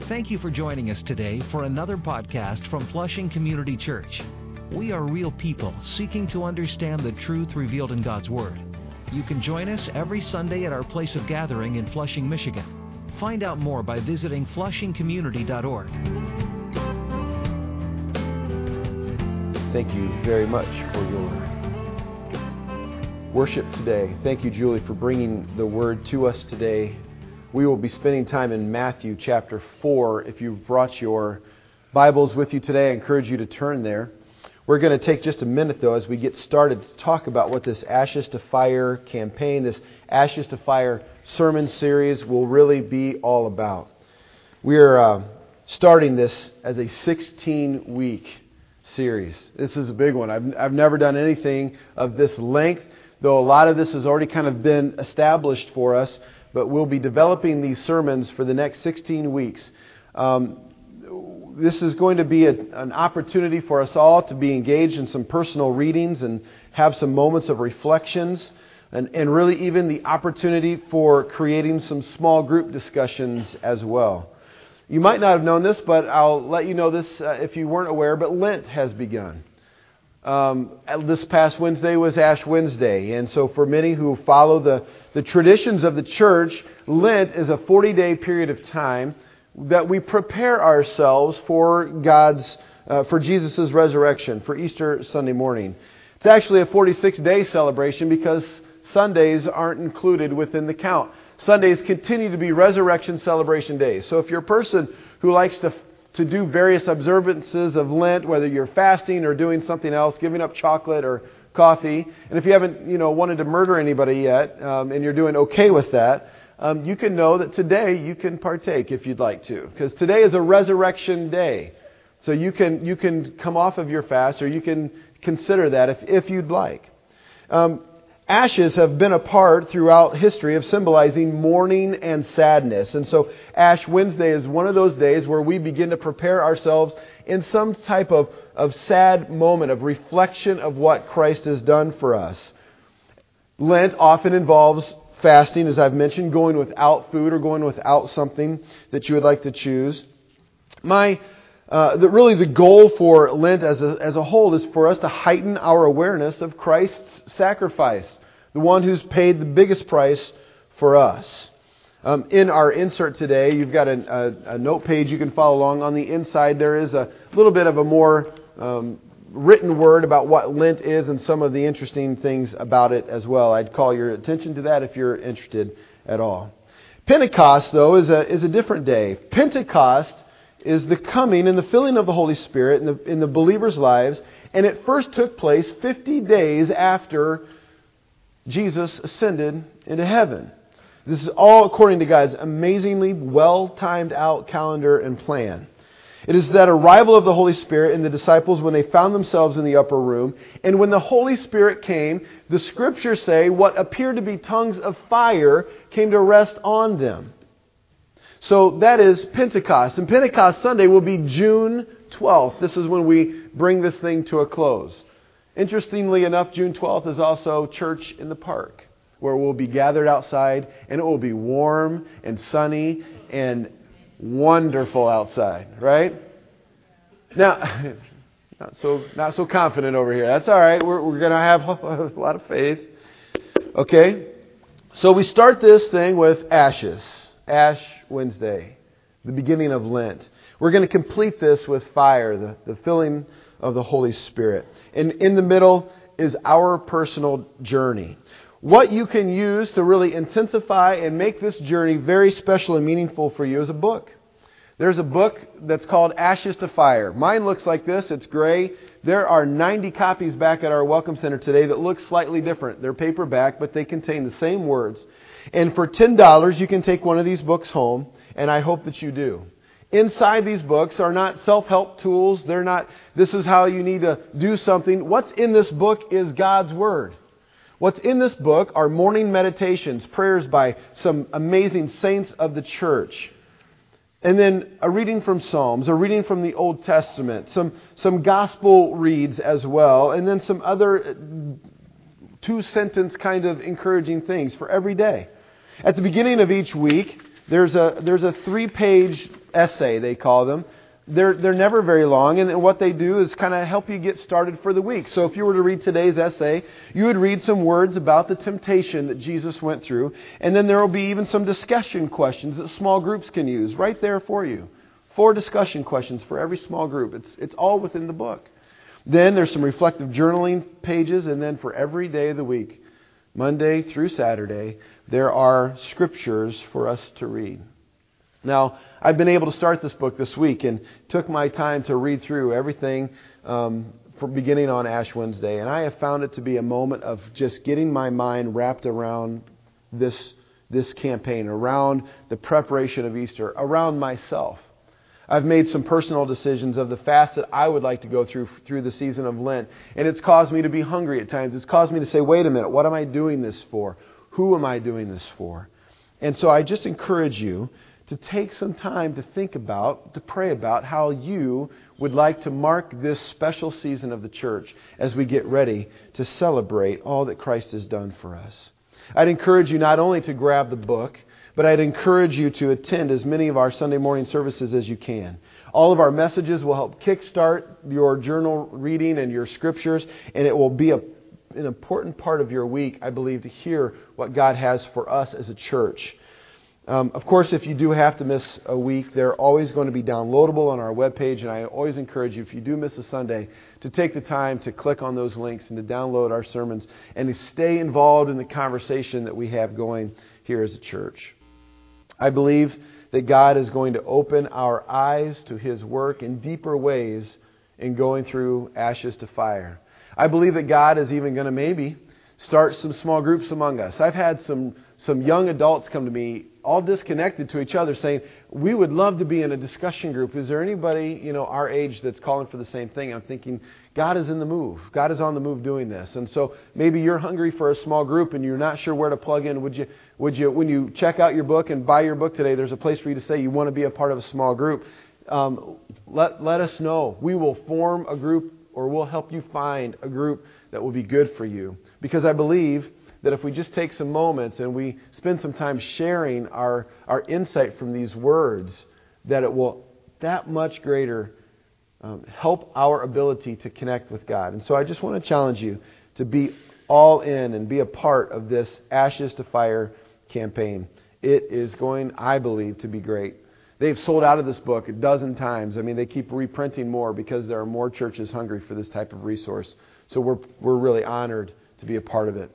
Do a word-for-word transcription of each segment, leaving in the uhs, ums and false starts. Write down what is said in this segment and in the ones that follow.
Thank you for joining us today for another podcast from Flushing Community Church. We are real people seeking to understand the truth revealed in God's Word. You can join us every Sunday at our place of gathering in Flushing, Michigan. Find out more by visiting flushing community dot org. Thank you very much for your worship today. Thank you, Julie, for bringing the Word to us today. We will be spending time in Matthew chapter four. If you've brought your Bibles with you today, I encourage you to turn there. We're going to take just a minute, though, as we get started to talk about what this Ashes to Fire campaign, this Ashes to Fire sermon series will really be all about. We're uh, starting this as a sixteen-week series. This is a big one. I've, I've never done anything of this length, though a lot of this has already kind of been established for us. But we'll be developing these sermons for the next sixteen weeks. Um, this is going to be a, an opportunity for us all to be engaged in some personal readings and have some moments of reflections, and, and really even the opportunity for creating some small group discussions as well. You might not have known this, but I'll let you know this uh, if you weren't aware, but Lent has begun. Um, this past Wednesday was Ash Wednesday, and so for many who follow the, the traditions of the church, Lent is a forty-day period of time that we prepare ourselves for God's, uh, for Jesus' resurrection, for Easter Sunday morning. It's actually a forty-six day celebration because Sundays aren't included within the count. Sundays continue to be resurrection celebration days. So if you're a person who likes to to do various observances of Lent, whether you're fasting or doing something else, giving up chocolate or coffee. And if you haven't, you know, wanted to murder anybody yet, um, and you're doing okay with that, um, you can know that today you can partake if you'd like to, because today is a resurrection day. So you can you can come off of your fast, or you can consider that if if you'd like. Um, Ashes have been a part throughout history of symbolizing mourning and sadness. And so Ash Wednesday is one of those days where we begin to prepare ourselves in some type of, of sad moment of reflection of what Christ has done for us. Lent often involves fasting, as I've mentioned, going without food or going without something that you would like to choose. My Uh, the, really the goal for Lent as a, as a whole is for us to heighten our awareness of Christ's sacrifice, the one who's paid the biggest price for us. Um, in our insert today, you've got a, a, a note page you can follow along. On the inside, there is a little bit of a more um, written word about what Lent is and some of the interesting things about it as well. I'd call your attention to that if you're interested at all. Pentecost, though, is a, is a different day. Pentecost is the coming and the filling of the Holy Spirit in the, in the believers' lives. And it first took place fifty days after Jesus ascended into heaven. This is all according to God's amazingly well-timed out calendar and plan. It is that arrival of the Holy Spirit in the disciples when they found themselves in the upper room. And when the Holy Spirit came, the Scriptures say what appeared to be tongues of fire came to rest on them. So that is Pentecost. And Pentecost Sunday will be June twelfth. This is when we bring this thing to a close. Interestingly enough, June twelfth is also Church in the Park, where we'll be gathered outside and it will be warm and sunny and wonderful outside, right? Now, not so not so confident over here. That's all right. We're, we're going to have a lot of faith. Okay? So we start this thing with ashes. Ash Wednesday, the beginning of Lent. We're going to complete this with fire, the, the filling of the Holy Spirit. And in the middle is our personal journey. What you can use to really intensify and make this journey very special and meaningful for you is a book. There's a book that's called Ashes to Fire. Mine looks like this. It's gray. There are ninety copies back at our Welcome Center today that look slightly different. They're paperback, but they contain the same words. And for ten dollars, you can take one of these books home, and I hope that you do. Inside these books are not self-help tools. They're not, this is how you need to do something. What's in this book is God's Word. What's in this book are morning meditations, prayers by some amazing saints of the church. And then a reading from Psalms, a reading from the Old Testament, some, some gospel reads as well, and then some other two-sentence kind of encouraging things for every day. At the beginning of each week, there's a there's a three-page essay, they call them. They're, they're never very long, and what they do is kind of help you get started for the week. So if you were to read today's essay, you would read some words about the temptation that Jesus went through, and then there will be even some discussion questions that small groups can use right there for you. Four discussion questions for every small group. It's, it's all within the book. Then there's some reflective journaling pages, and then for every day of the week, Monday through Saturday, there are scriptures for us to read. Now, I've been able to start this book this week and took my time to read through everything um, from beginning on Ash Wednesday. And I have found it to be a moment of just getting my mind wrapped around this, this campaign, around the preparation of Easter, around myself. I've made some personal decisions of the fast that I would like to go through through the season of Lent. And it's caused me to be hungry at times. It's caused me to say, wait a minute, what am I doing this for? Who am I doing this for? And so I just encourage you to take some time to think about, to pray about how you would like to mark this special season of the church as we get ready to celebrate all that Christ has done for us. I'd encourage you not only to grab the book, but I'd encourage you to attend as many of our Sunday morning services as you can. All of our messages will help kickstart your journal reading and your scriptures, and it will be a, an important part of your week, I believe, to hear what God has for us as a church. Um, of course, if you do have to miss a week, they're always going to be downloadable on our webpage, and I always encourage you, if you do miss a Sunday, to take the time to click on those links and to download our sermons and to stay involved in the conversation that we have going here as a church. I believe that God is going to open our eyes to His work in deeper ways in going through ashes to fire. I believe that God is even going to maybe start some small groups among us. I've had some, some young adults come to me, all disconnected to each other, saying, we would love to be in a discussion group. Is there anybody, you know, our age that's calling for the same thing? I'm thinking, God is in the move. God is on the move doing this. And so maybe you're hungry for a small group and you're not sure where to plug in. Would you, would you, when you check out your book and buy your book today, there's a place for you to say you want to be a part of a small group. Um, let, let us know. We will form a group, or we'll help you find a group that will be good for you. Because I believe that if we just take some moments and we spend some time sharing our, our insight from these words, that it will that much greater um, help our ability to connect with God. And so I just want to challenge you to be all in and be a part of this Ashes to Fire campaign. It is going, I believe, to be great. They've sold out of this book a dozen times. I mean, they keep reprinting more because there are more churches hungry for this type of resource. So we're we're really honored to be a part of it.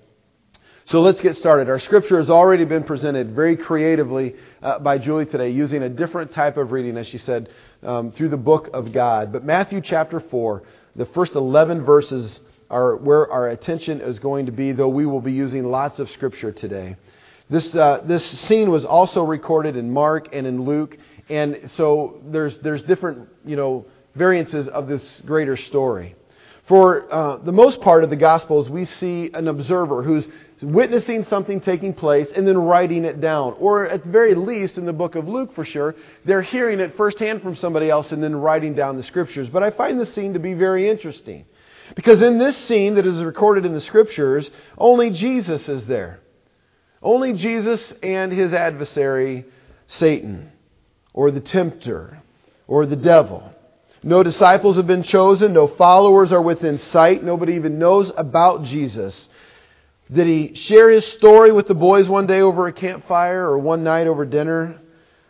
So let's get started. Our scripture has already been presented very creatively uh, by Julie today, using a different type of reading, as she said, um, through the book of God. But Matthew chapter four, the first eleven verses are where our attention is going to be, though we will be using lots of scripture today. This uh, this scene was also recorded in Mark and in Luke, and so there's there's different, you know, variances of this greater story. For uh, the most part of the Gospels, we see an observer who's witnessing something taking place and then writing it down. Or at the very least, in the book of Luke for sure, they're hearing it firsthand from somebody else and then writing down the Scriptures. But I find this scene to be very interesting. Because in this scene that is recorded in the Scriptures, only Jesus is there. Only Jesus and His adversary, Satan, or the tempter, or the devil. No disciples have been chosen. No followers are within sight. Nobody even knows about Jesus. Did He share His story with the boys one day over a campfire or one night over dinner?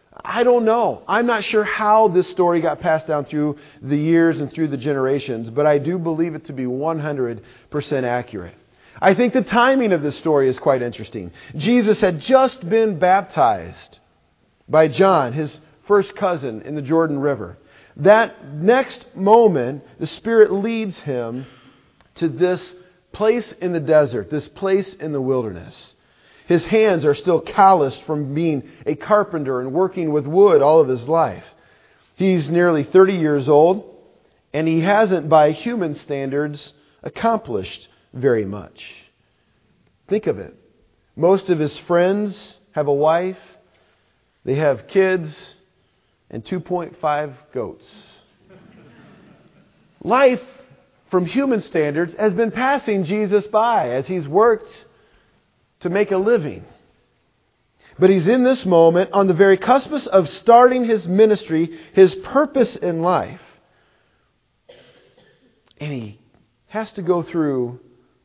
I don't know. I'm not sure how this story got passed down through the years and through the generations, but I do believe it to be one hundred percent accurate. I think the timing of this story is quite interesting. Jesus had just been baptized by John, his first cousin, in the Jordan River. That next moment, the Spirit leads him to this place in the desert, this place in the wilderness. His hands are still calloused from being a carpenter and working with wood all of his life. He's nearly thirty years old, and he hasn't, by human standards, accomplished very much. Think of it. Most of his friends have a wife, they have kids, and two point five goats. Life, from human standards, has been passing Jesus by as He's worked to make a living. But he's in this moment on the very cusp of starting his ministry, his purpose in life. And he has to go through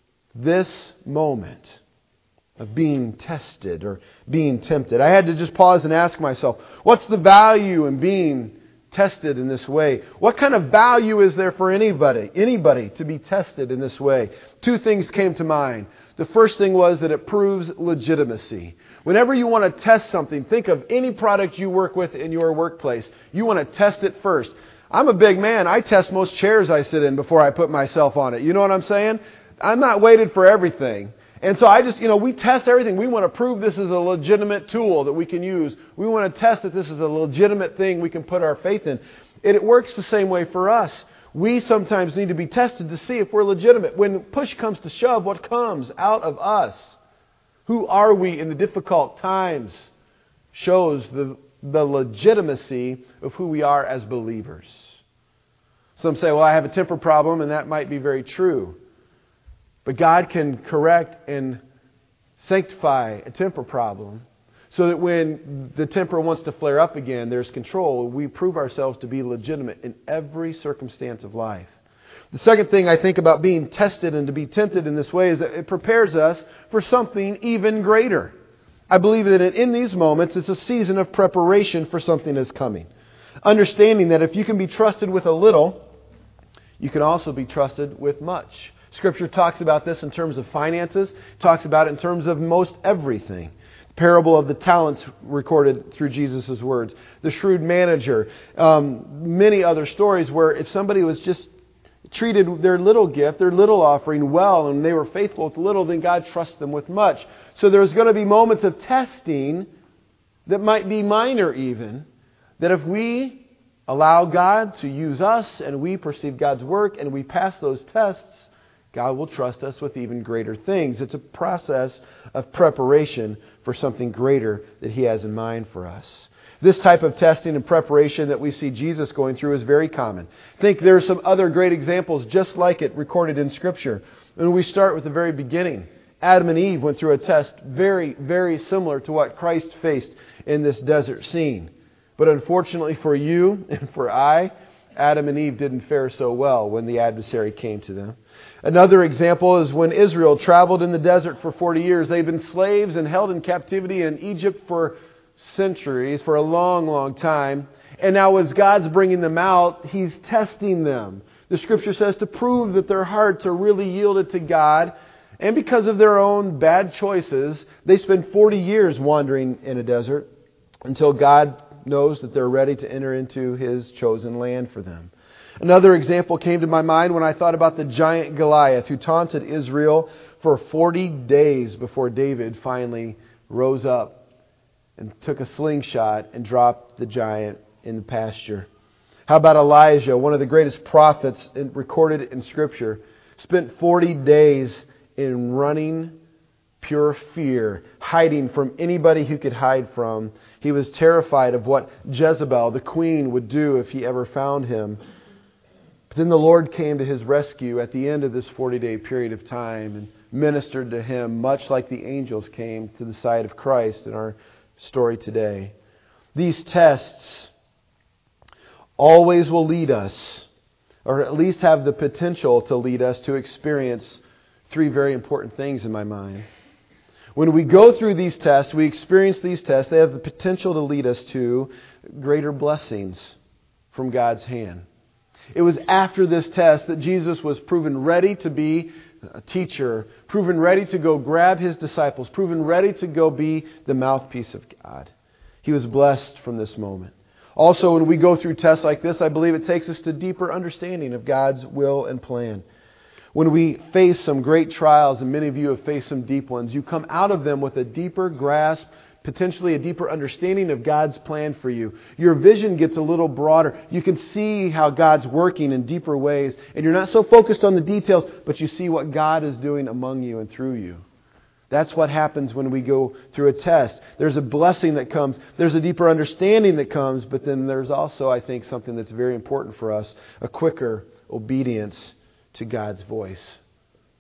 this moment of being tested or being tempted. I had to just pause and ask myself, what's the value in being tested in this way? What kind of value is there for anybody, anybody to be tested in this way? Two things came to mind. The first thing was that it proves legitimacy. Whenever you want to test something, think of any product you work with in your workplace. You want to test it first. I'm a big man. I test most chairs I sit in before I put myself on it. You know what I'm saying? I'm not weighted for everything. And so I just, you know, we test everything. We want to prove this is a legitimate tool that we can use. We want to test that this is a legitimate thing we can put our faith in. And it works the same way for us. We sometimes need to be tested to see if we're legitimate. When push comes to shove, what comes out of us? Who are we in the difficult times? Shows the, the legitimacy of who we are as believers. Some say, well, I have a temper problem, and that might be very true. But God can correct and sanctify a temper problem so that when the temper wants to flare up again, there's control. We prove ourselves to be legitimate in every circumstance of life. The second thing I think about being tested and to be tempted in this way is that it prepares us for something even greater. I believe that in these moments, it's a season of preparation for something that's coming. Understanding that if you can be trusted with a little, you can also be trusted with much. Scripture talks about this in terms of finances. It talks about it in terms of most everything. The parable of the talents recorded through Jesus' words. The shrewd manager. Um, many other stories where if somebody was just treated their little gift, their little offering well, and they were faithful with little, then God trusts them with much. So there's going to be moments of testing that might be minor even, that if we allow God to use us and we perceive God's work and we pass those tests, God will trust us with even greater things. It's a process of preparation for something greater that He has in mind for us. This type of testing and preparation that we see Jesus going through is very common. I think there are some other great examples just like it recorded in Scripture. And we start with the very beginning. Adam and Eve went through a test very, very similar to what Christ faced in this desert scene. But unfortunately for you and for I, Adam and Eve didn't fare so well when the adversary came to them. Another example is when Israel traveled in the desert for forty years. They've been slaves and held in captivity in Egypt for centuries, for a long, long time. And now as God's bringing them out, He's testing them. The Scripture says to prove that their hearts are really yielded to God. And because of their own bad choices, they spend forty years wandering in a desert until God knows that they're ready to enter into His chosen land for them. Another example came to my mind when I thought about the giant Goliath who taunted Israel for forty days before David finally rose up and took a slingshot and dropped the giant in the pasture. How about Elijah, one of the greatest prophets recorded in Scripture, spent forty days in running pure fear, hiding from anybody who could hide from. He was terrified of what Jezebel, the queen, would do if he ever found him. But then the Lord came to his rescue at the end of this forty-day period of time and ministered to him, much like the angels came to the side of Christ in our story today. These tests always will lead us, or at least have the potential to lead us to experience three very important things in my mind. When we go through these tests, we experience these tests, they have the potential to lead us to greater blessings from God's hand. It was after this test that Jesus was proven ready to be a teacher, proven ready to go grab His disciples, proven ready to go be the mouthpiece of God. He was blessed from this moment. Also, when we go through tests like this, I believe it takes us to deeper understanding of God's will and plan. When we face some great trials, and many of you have faced some deep ones, you come out of them with a deeper grasp, potentially a deeper understanding of God's plan for you. Your vision gets a little broader. You can see how God's working in deeper ways. And you're not so focused on the details, but you see what God is doing among you and through you. That's what happens when we go through a test. There's a blessing that comes. There's a deeper understanding that comes. But then there's also, I think, something that's very important for us, a quicker obedience to God's voice.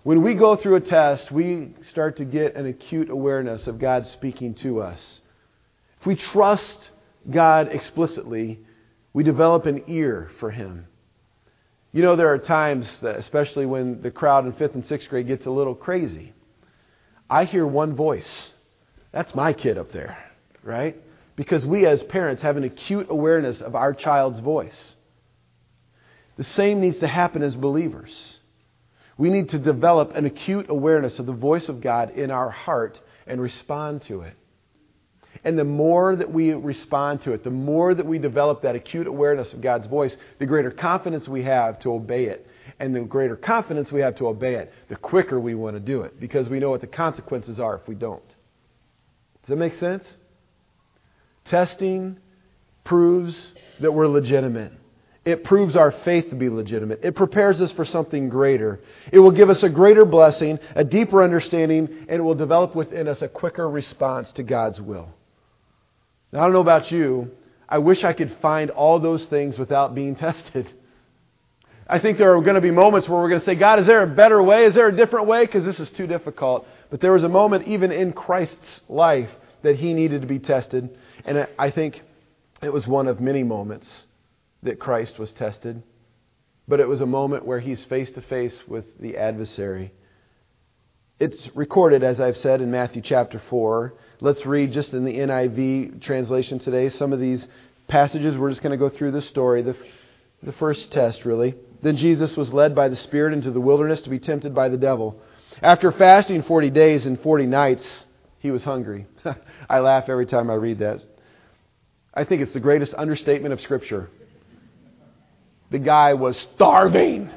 When we go through a test, we start to get an acute awareness of God speaking to us. If we trust God explicitly, we develop an ear for Him. You know, there are times, that, especially when the crowd in fifth and sixth grade gets a little crazy, I hear one voice. That's my kid up there, right? Because we as parents have an acute awareness of our child's voice. The same needs to happen as believers. We need to develop an acute awareness of the voice of God in our heart and respond to it. And the more that we respond to it, the more that we develop that acute awareness of God's voice, the greater confidence we have to obey it. And the greater confidence we have to obey it, the quicker we want to do it, because we know what the consequences are if we don't. Does that make sense? Testing proves that we're legitimate. It proves our faith to be legitimate. It prepares us for something greater. It will give us a greater blessing, a deeper understanding, and it will develop within us a quicker response to God's will. Now, I don't know about you. I wish I could find all those things without being tested. I think there are going to be moments where we're going to say, God, is there a better way? Is there a different way? Because this is too difficult. But there was a moment even in Christ's life that He needed to be tested. And I think it was one of many moments that Christ was tested. But it was a moment where He's face to face with the adversary. It's recorded, as I've said, in Matthew chapter four. Let's read just in the N I V translation today some of these passages. We're just going to go through the story, the, the first test really. Then Jesus was led by the Spirit into the wilderness to be tempted by the devil. After fasting forty days and forty nights, He was hungry. I laugh every time I read that. I think it's the greatest understatement of Scripture. The guy was starving.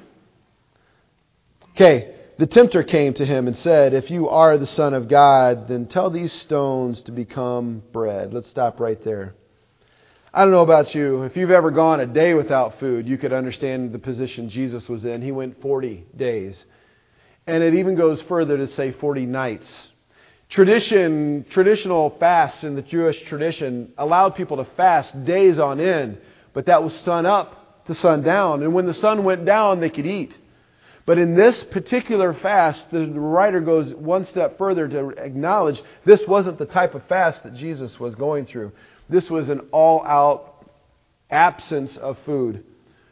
Okay, the tempter came to Him and said, if you are the Son of God, then tell these stones to become bread. Let's stop right there. I don't know about you. If you've ever gone a day without food, you could understand the position Jesus was in. He went forty days. And it even goes further to say forty nights. Tradition, traditional fasts in the Jewish tradition allowed people to fast days on end, but that was sun up to sundown. And when the sun went down, they could eat. But in this particular fast, the writer goes one step further to acknowledge this wasn't the type of fast that Jesus was going through. This was an all-out absence of food,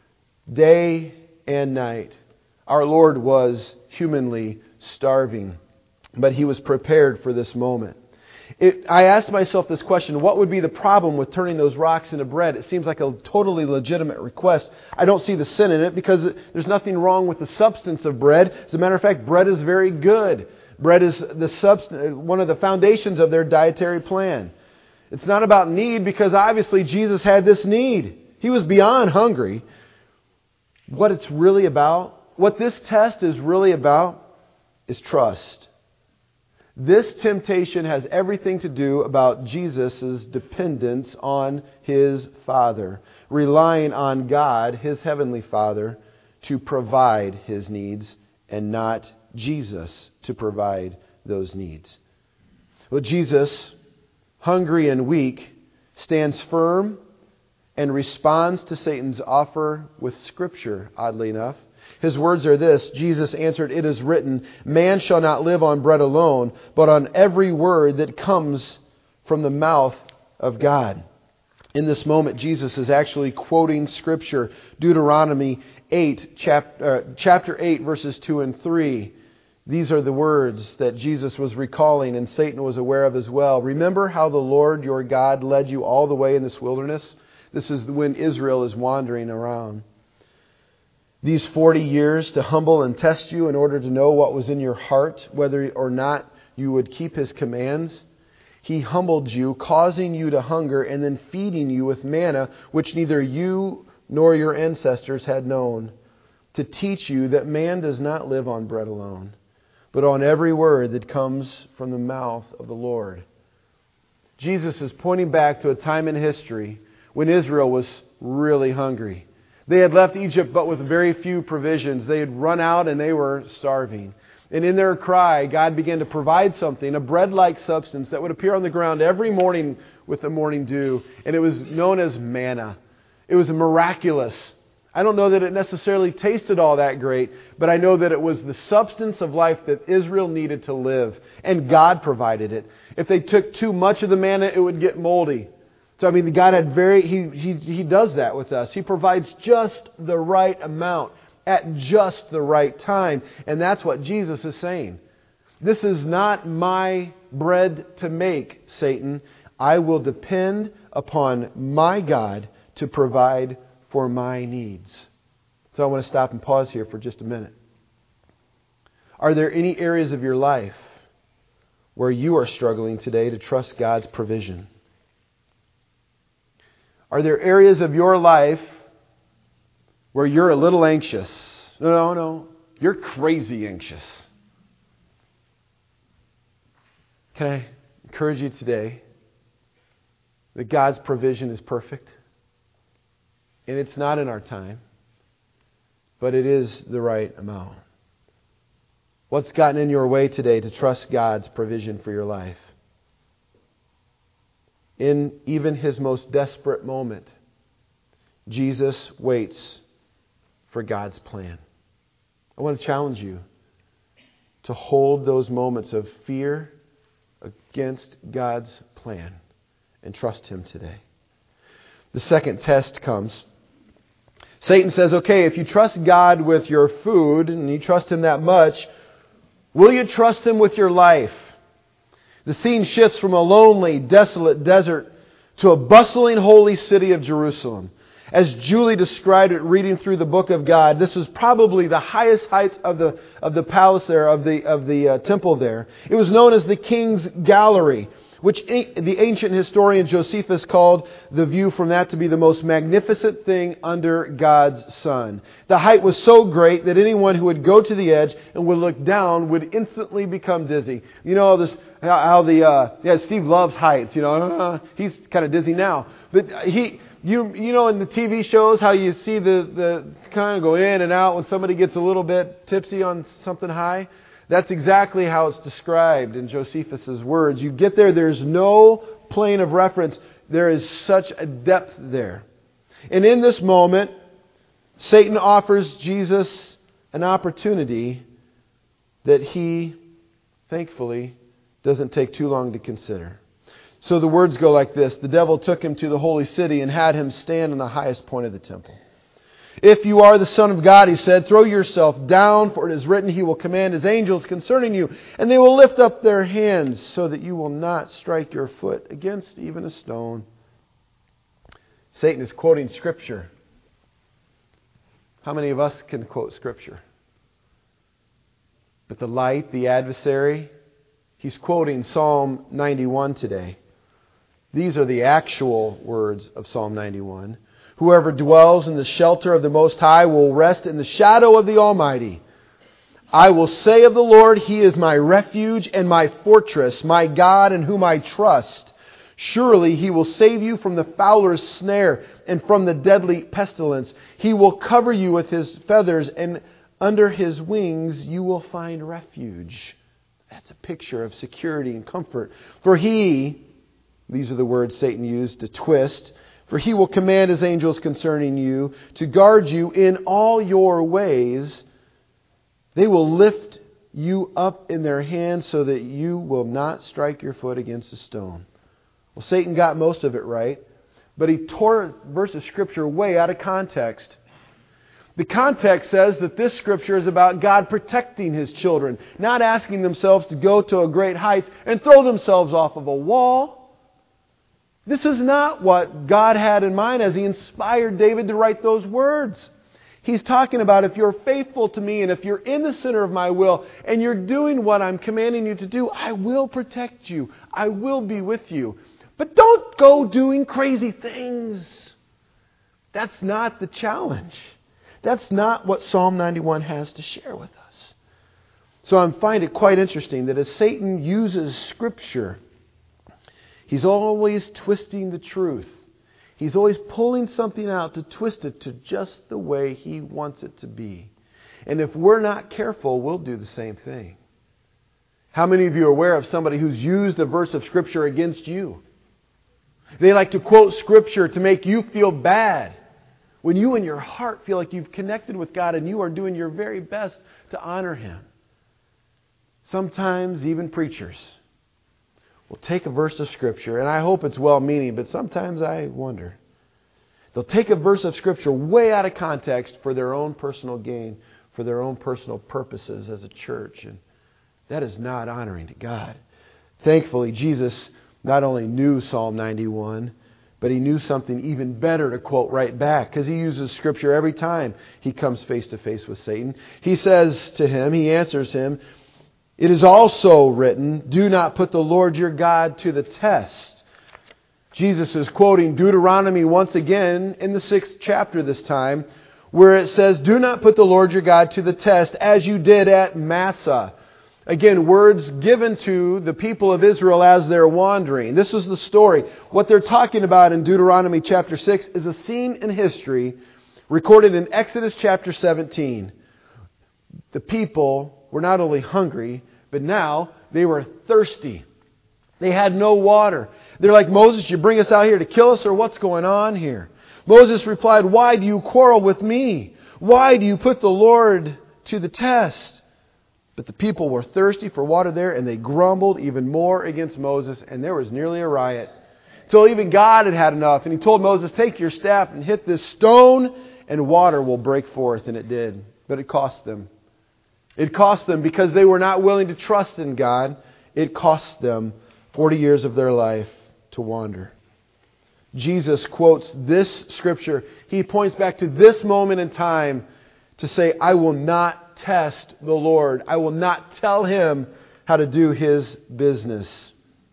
day and night. Our Lord was humanly starving, but He was prepared for this moment. It, I asked myself this question, what would be the problem with turning those rocks into bread? It seems like a totally legitimate request. I don't see the sin in it because there's nothing wrong with the substance of bread. As a matter of fact, bread is very good. Bread is the substance, one of the foundations of their dietary plan. It's not about need because obviously Jesus had this need. He was beyond hungry. What it's really about, what this test is really about, is trust. This temptation has everything to do about Jesus' dependence on His Father, relying on God, His Heavenly Father, to provide His needs and not Jesus to provide those needs. Well, Jesus, hungry and weak, stands firm and responds to Satan's offer with Scripture, oddly enough. His words are this, Jesus answered, it is written, man shall not live on bread alone, but on every word that comes from the mouth of God. In this moment, Jesus is actually quoting Scripture, Deuteronomy eight, chapter, uh, chapter eight, verses two and three. These are the words that Jesus was recalling and Satan was aware of as well. Remember how the Lord your God led you all the way in this wilderness? This is when Israel is wandering around. These forty years to humble and test you in order to know what was in your heart, whether or not you would keep His commands. He humbled you, causing you to hunger, and then feeding you with manna, which neither you nor your ancestors had known, to teach you that man does not live on bread alone, but on every word that comes from the mouth of the Lord. Jesus is pointing back to a time in history when Israel was really hungry. They had left Egypt but with very few provisions. They had run out and they were starving. And in their cry, God began to provide something, a bread-like substance that would appear on the ground every morning with the morning dew. And it was known as manna. It was miraculous. I don't know that it necessarily tasted all that great, but I know that it was the substance of life that Israel needed to live, and God provided it. If they took too much of the manna, it would get moldy. So I mean, God had very, He He He does that with us. He provides just the right amount at just the right time, and that's what Jesus is saying. This is not my bread to make, Satan. I will depend upon my God to provide for my needs. So I want to stop and pause here for just a minute. Are there any areas of your life where you are struggling today to trust God's provision? Are there areas of your life where you're a little anxious? No, no, no. You're crazy anxious. Can I encourage you today that God's provision is perfect? And it's not in our time, but it is the right amount. What's gotten in your way today to trust God's provision for your life? In even His most desperate moment, Jesus waits for God's plan. I want to challenge you to hold those moments of fear against God's plan and trust Him today. The second test comes. Satan says, okay, if you trust God with your food and you trust Him that much, will you trust Him with your life? The scene shifts from a lonely, desolate desert to a bustling holy city of Jerusalem. As Julie described it reading through the book of God, this was probably the highest heights of the of the palace there, of the of the uh, temple there. It was known as the King's Gallery, which the ancient historian Josephus called the view from that to be the most magnificent thing under God's sun. The height was so great that anyone who would go to the edge and would look down would instantly become dizzy. You know this how, how the uh, yeah Steve loves heights. You know uh, he's kind of dizzy now, but he. You you know in the T V shows how you see the, the kind of go in and out when somebody gets a little bit tipsy on something high? That's exactly how it's described in Josephus' words. You get there, there's no plane of reference. There is such a depth there. And in this moment, Satan offers Jesus an opportunity that he, thankfully, doesn't take too long to consider. So the words go like this. The devil took him to the holy city and had him stand on the highest point of the temple. If you are the Son of God, he said, throw yourself down, for it is written, He will command His angels concerning you, and they will lift up their hands so that you will not strike your foot against even a stone. Satan is quoting Scripture. How many of us can quote Scripture? But the light, the adversary, he's quoting Psalm ninety-one today. These are the actual words of Psalm ninety-one. Whoever dwells in the shelter of the Most High will rest in the shadow of the Almighty. I will say of the Lord, He is my refuge and my fortress, my God in whom I trust. Surely He will save you from the fowler's snare and from the deadly pestilence. He will cover you with His feathers, and under His wings you will find refuge. That's a picture of security and comfort. For He, these are the words Satan used to twist, for He will command His angels concerning you to guard you in all your ways. They will lift you up in their hands so that you will not strike your foot against a stone. Well, Satan got most of it right, but he tore a verse of Scripture way out of context. The context says that this Scripture is about God protecting His children, not asking themselves to go to a great height and throw themselves off of a wall. This is not what God had in mind as He inspired David to write those words. He's talking about if you're faithful to me and if you're in the center of my will and you're doing what I'm commanding you to do, I will protect you. I will be with you. But don't go doing crazy things. That's not the challenge. That's not what Psalm ninety-one has to share with us. So I find it quite interesting that as Satan uses Scripture, he's always twisting the truth. He's always pulling something out to twist it to just the way he wants it to be. And if we're not careful, we'll do the same thing. How many of you are aware of somebody who's used a verse of Scripture against you? They like to quote Scripture to make you feel bad. When you in your heart feel like you've connected with God and you are doing your very best to honor Him. Sometimes even preachers will take a verse of Scripture, and I hope it's well-meaning, but sometimes I wonder. They'll take a verse of Scripture way out of context for their own personal gain, for their own personal purposes as a church, and that is not honoring to God. Thankfully, Jesus not only knew Psalm ninety-one, but He knew something even better to quote right back, because He uses Scripture every time He comes face to face with Satan. He says to him, He answers him, "It is also written, do not put the Lord your God to the test." Jesus is quoting Deuteronomy once again in the sixth chapter this time, where it says, "Do not put the Lord your God to the test as you did at Massah." Again, words given to the people of Israel as they're wandering. This was the story. What they're talking about in Deuteronomy chapter six is a scene in history recorded in Exodus chapter seventeen. The people were not only hungry, but now they were thirsty. They had no water. They're like, "Moses, you bring us out here to kill us, or what's going on here?" Moses replied, "Why do you quarrel with me? Why do you put the Lord to the test?" But the people were thirsty for water there, and they grumbled even more against Moses, and there was nearly a riot. Until even God had had enough, and He told Moses, "Take your staff and hit this stone, and water will break forth." And it did. But it cost them. It cost them because they were not willing to trust in God. It cost them forty years of their life to wander. Jesus quotes this Scripture. He points back to this moment in time to say, "I will not test the Lord. I will not tell Him how to do His business."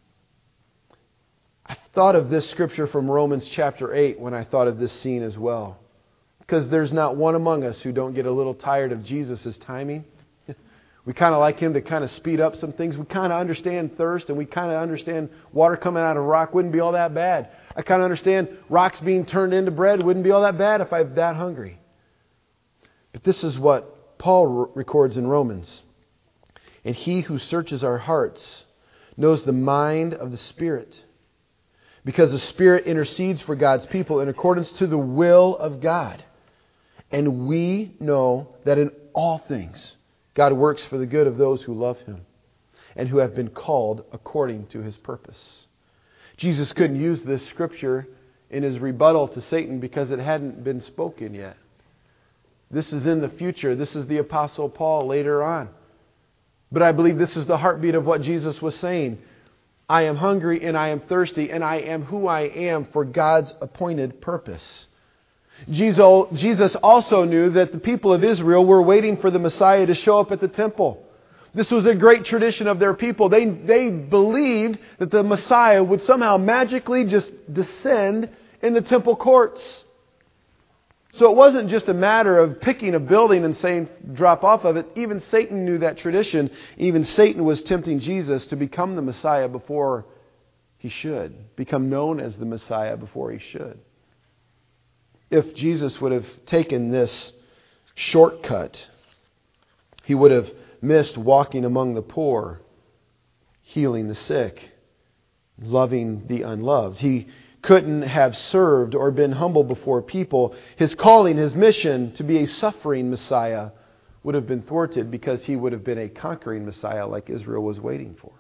I thought of this Scripture from Romans chapter eight when I thought of this scene as well. Because there's not one among us who don't get a little tired of Jesus' timing. We kind of like Him to kind of speed up some things. We kind of understand thirst, and we kind of understand water coming out of rock wouldn't be all that bad. I kind of understand rocks being turned into bread wouldn't be all that bad if I'm that hungry. But this is what Paul records in Romans. "And He who searches our hearts knows the mind of the Spirit, because the Spirit intercedes for God's people in accordance to the will of God. And we know that in all things God works for the good of those who love Him and who have been called according to His purpose." Jesus couldn't use this Scripture in His rebuttal to Satan because it hadn't been spoken yet. This is in the future. This is the Apostle Paul later on. But I believe this is the heartbeat of what Jesus was saying. I am hungry and I am thirsty, and I am who I am for God's appointed purpose. Jesus also knew that the people of Israel were waiting for the Messiah to show up at the temple. This was a great tradition of their people. They, they believed that the Messiah would somehow magically just descend in the temple courts. So it wasn't just a matter of picking a building and saying, drop off of it. Even Satan knew that tradition. Even Satan was tempting Jesus to become the Messiah before He should. Become known as the Messiah before He should. If Jesus would have taken this shortcut, He would have missed walking among the poor, healing the sick, loving the unloved. He couldn't have served or been humble before people. His calling, His mission to be a suffering Messiah would have been thwarted because He would have been a conquering Messiah like Israel was waiting for.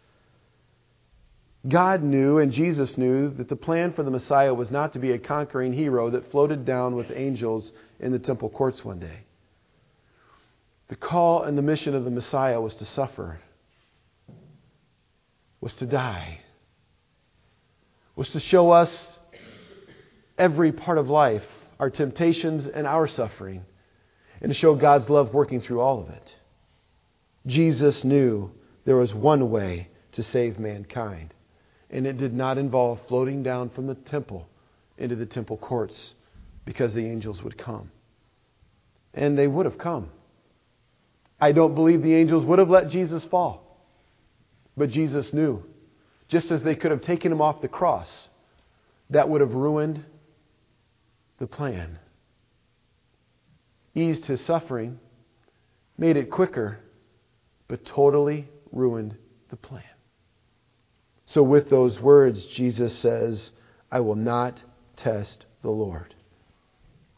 God knew and Jesus knew that the plan for the Messiah was not to be a conquering hero that floated down with angels in the temple courts one day. The call and the mission of the Messiah was to suffer, was to die, was to show us every part of life, our temptations and our suffering, and to show God's love working through all of it. Jesus knew there was one way to save mankind, and it did not involve floating down from the temple into the temple courts because the angels would come. And they would have come. I don't believe the angels would have let Jesus fall. But Jesus knew, just as they could have taken Him off the cross, that would have ruined the plan. Eased His suffering, made it quicker, but totally ruined the plan. So with those words, Jesus says, I will not test the Lord.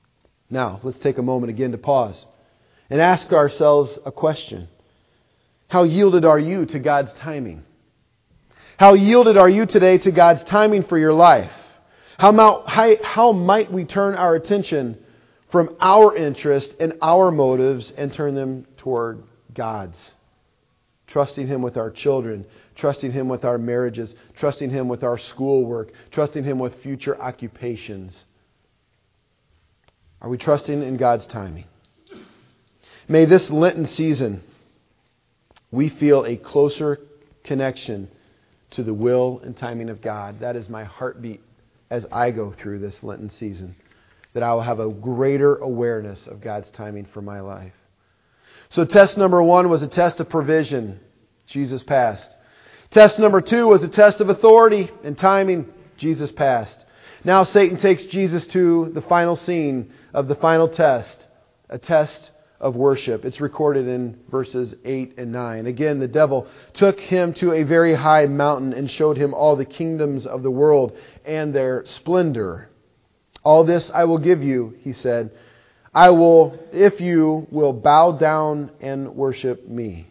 Now, let's take a moment again to pause and ask ourselves a question. How yielded are you to God's timing? How yielded are you today to God's timing for your life? How, how, how might we turn our attention from our interest and our motives and turn them toward God's? Trusting Him with our children, trusting Him with our marriages, trusting Him with our schoolwork, trusting Him with future occupations. Are we trusting in God's timing? May this Lenten season we feel a closer connection to the will and timing of God. That is my heartbeat as I go through this Lenten season. That I will have a greater awareness of God's timing for my life. So test number one was a test of provision. Jesus passed. Test number two was a test of authority and timing. Jesus passed. Now Satan takes Jesus to the final scene of the final test. A test of worship. It's recorded in verses eight and nine. Again, the devil took him to a very high mountain and showed him all the kingdoms of the world and their splendor. All this I will give you, he said. I will, if you will bow down and worship me.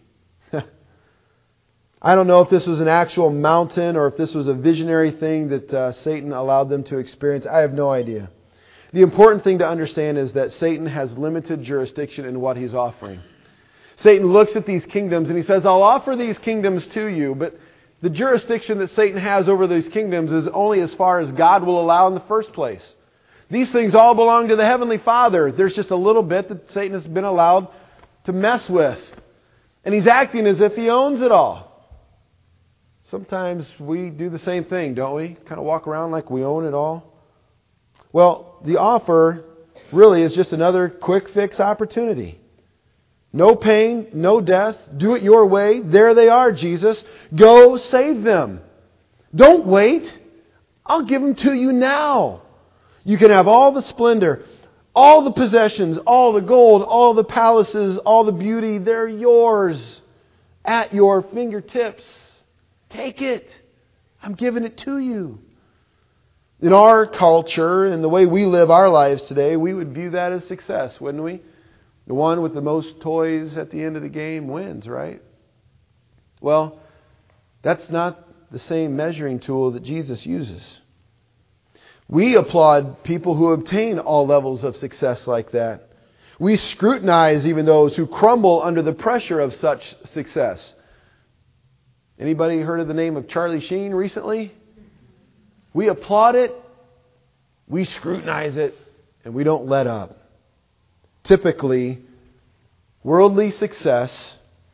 I don't know if this was an actual mountain or if this was a visionary thing that uh, Satan allowed them to experience. I have no idea. The important thing to understand is that Satan has limited jurisdiction in what he's offering. Satan looks at these kingdoms and he says, I'll offer these kingdoms to you, but the jurisdiction that Satan has over these kingdoms is only as far as God will allow in the first place. These things all belong to the Heavenly Father. There's just a little bit that Satan has been allowed to mess with. And he's acting as if he owns it all. Sometimes we do the same thing, don't we? Kind of walk around like we own it all. Well, the offer really is just another quick fix opportunity. No pain, no death. Do it your way. There they are, Jesus. Go save them. Don't wait. I'll give them to you now. You can have all the splendor, all the possessions, all the gold, all the palaces, all the beauty. They're yours at your fingertips. Take it. I'm giving it to you. In our culture and the way we live our lives today, we would view that as success, wouldn't we? The one with the most toys at the end of the game wins, right? Well, that's not the same measuring tool that Jesus uses. We applaud people who obtain all levels of success like that. We scrutinize even those who crumble under the pressure of such success. Anybody heard of the name of Charlie Sheen recently? We applaud it, we scrutinize it, and we don't let up. Typically, worldly success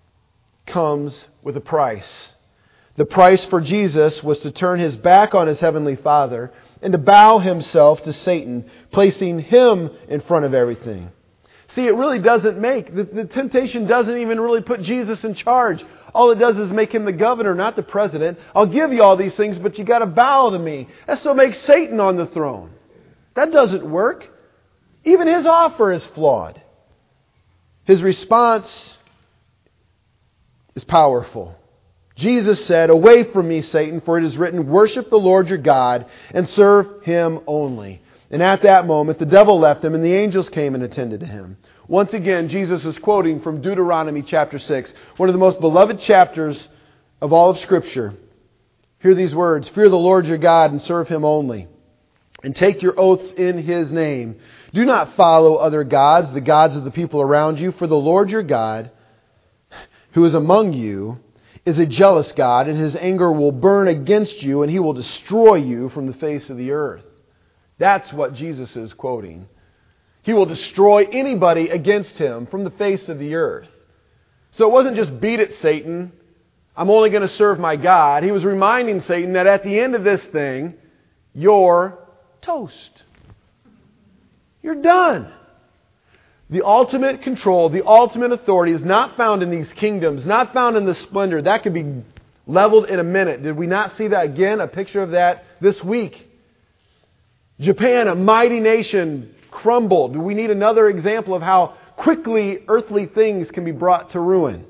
comes with a price. The price for Jesus was to turn His back on His Heavenly Father and to bow Himself to Satan, placing him in front of everything. See, it really doesn't make, the, the temptation doesn't even really put Jesus in charge. All it does is make Him the governor, not the president. I'll give you all these things, but you got to bow to me. That still makes Satan on the throne. That doesn't work. Even His offer is flawed. His response is powerful. Jesus said, "Away from me, Satan, for it is written, worship the Lord your God and serve Him only." And at that moment, the devil left him and the angels came and attended to him. Once again, Jesus is quoting from Deuteronomy chapter six, one of the most beloved chapters of all of Scripture. Hear these words, "Fear the Lord your God and serve Him only, and take your oaths in His name. Do not follow other gods, the gods of the people around you, for the Lord your God, who is among you, is a jealous God, and His anger will burn against you, and He will destroy you from the face of the earth." That's what Jesus is quoting. He will destroy anybody against Him from the face of the earth. So it wasn't just beat it, Satan. I'm only going to serve my God. He was reminding Satan that at the end of this thing, you're toast. You're done. The ultimate control, the ultimate authority is not found in these kingdoms, not found in the splendor. That could be leveled in a minute. Did we not see that again? A picture of that this week. Japan, a mighty nation, crumbled. Do we need another example of how quickly earthly things can be brought to ruin?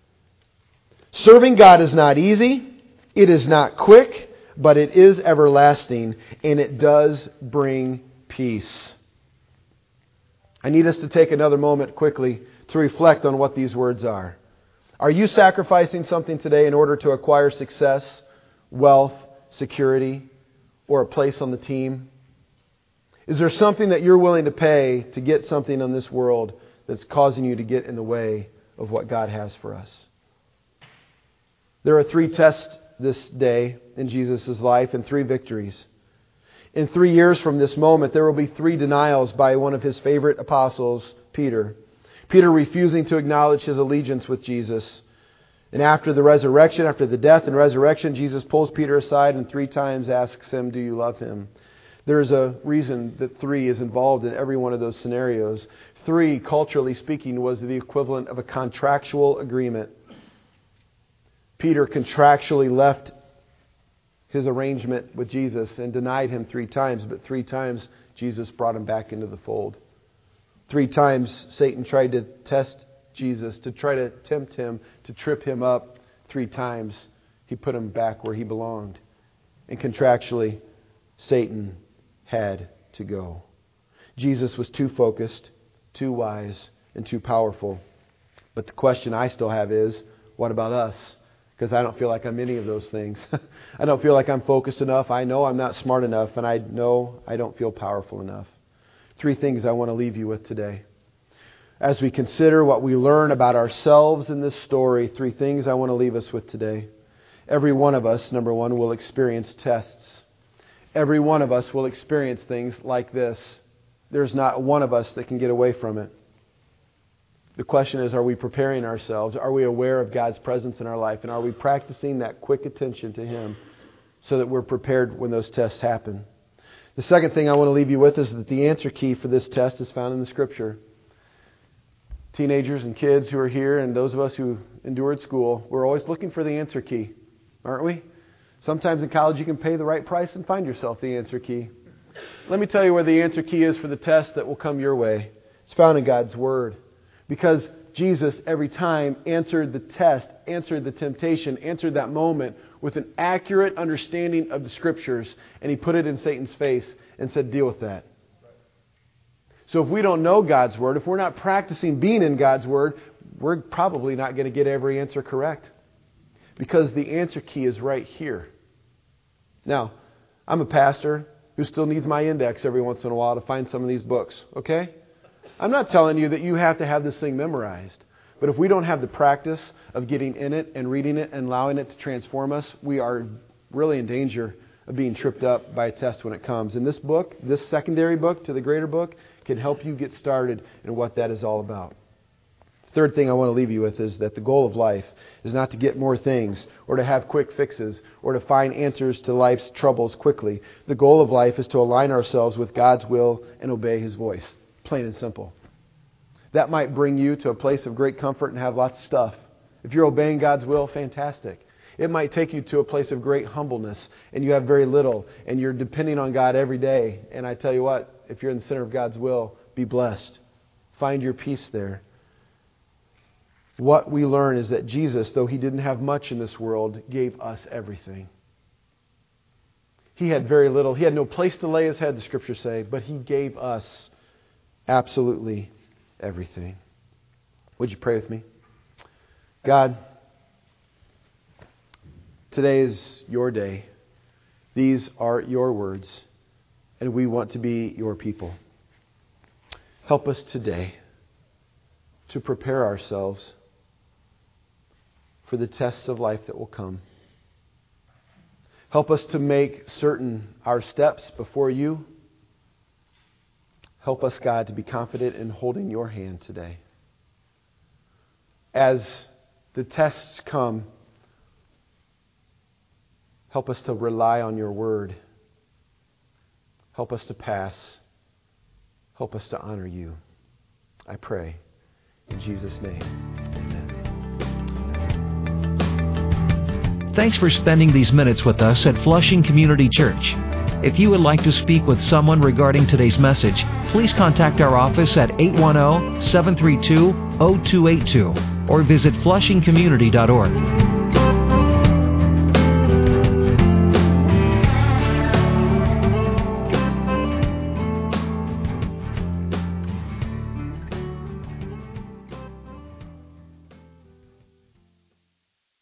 Serving God is not easy. It is not quick, but it is everlasting, and it does bring peace. I need us to take another moment quickly to reflect on what these words are. Are you sacrificing something today in order to acquire success, wealth, security, or a place on the team? Is there something that you're willing to pay to get something in this world that's causing you to get in the way of what God has for us? There are three tests this day in Jesus' life and three victories. In three years from this moment, there will be three denials by one of his favorite apostles, Peter. Peter refusing to acknowledge his allegiance with Jesus. And after the resurrection, after the death and resurrection, Jesus pulls Peter aside and three times asks him, do you love him? There's a reason that three is involved in every one of those scenarios. Three, culturally speaking, was the equivalent of a contractual agreement. Peter contractually left his arrangement with Jesus and denied him three times, but three times Jesus brought him back into the fold. Three times Satan tried to test Jesus, to try to tempt him, to trip him up. Three times he put him back where he belonged. And contractually, Satan had to go. Jesus was too focused, too wise, and too powerful. But the question I still have is, what about us? Because I don't feel like I'm any of those things. I don't feel like I'm focused enough. I know I'm not smart enough, and I know I don't feel powerful enough. Three things I want to leave you with today. As we consider what we learn about ourselves in this story, three things I want to leave us with today. Every one of us, number one, will experience tests. Every one of us will experience things like this. There's not one of us that can get away from it. The question is, are we preparing ourselves? Are we aware of God's presence in our life? And are we practicing that quick attention to Him so that we're prepared when those tests happen? The second thing I want to leave you with is that the answer key for this test is found in the Scripture. Teenagers and kids who are here and those of us who endured school, we're always looking for the answer key, aren't we? Sometimes in college you can pay the right price and find yourself the answer key. Let me tell you where the answer key is for the test that will come your way. It's found in God's Word. Because Jesus, every time, answered the test, answered the temptation, answered that moment with an accurate understanding of the Scriptures, and He put it in Satan's face and said, deal with that. So if we don't know God's Word, if we're not practicing being in God's Word, we're probably not going to get every answer correct. Because the answer key is right here. Now, I'm a pastor who still needs my index every once in a while to find some of these books, okay? I'm not telling you that you have to have this thing memorized. But if we don't have the practice of getting in it and reading it and allowing it to transform us, we are really in danger of being tripped up by a test when it comes. And this book, this secondary book to the greater book, can help you get started in what that is all about. The third thing I want to leave you with is that the goal of life is not to get more things or to have quick fixes or to find answers to life's troubles quickly. The goal of life is to align ourselves with God's will and obey His voice. Plain and simple. That might bring you to a place of great comfort and have lots of stuff. If you're obeying God's will, fantastic. It might take you to a place of great humbleness and you have very little and you're depending on God every day. And I tell you what, if you're in the center of God's will, be blessed. Find your peace there. What we learn is that Jesus, though He didn't have much in this world, gave us everything. He had very little. He had no place to lay His head, the Scriptures say, but He gave us absolutely everything. Would you pray with me? God, today is your day. These are your words, and we want to be your people. Help us today to prepare ourselves for the tests of life that will come. Help us to make certain our steps before you. Help us, God, to be confident in holding your hand today. As the tests come, help us to rely on your word. Help us to pass. Help us to honor you. I pray in Jesus' name. Amen. Thanks for spending these minutes with us at Flushing Community Church. If you would like to speak with someone regarding today's message, please contact our office at eight one zero, seven three two, zero two eight two or visit flushing community dot org.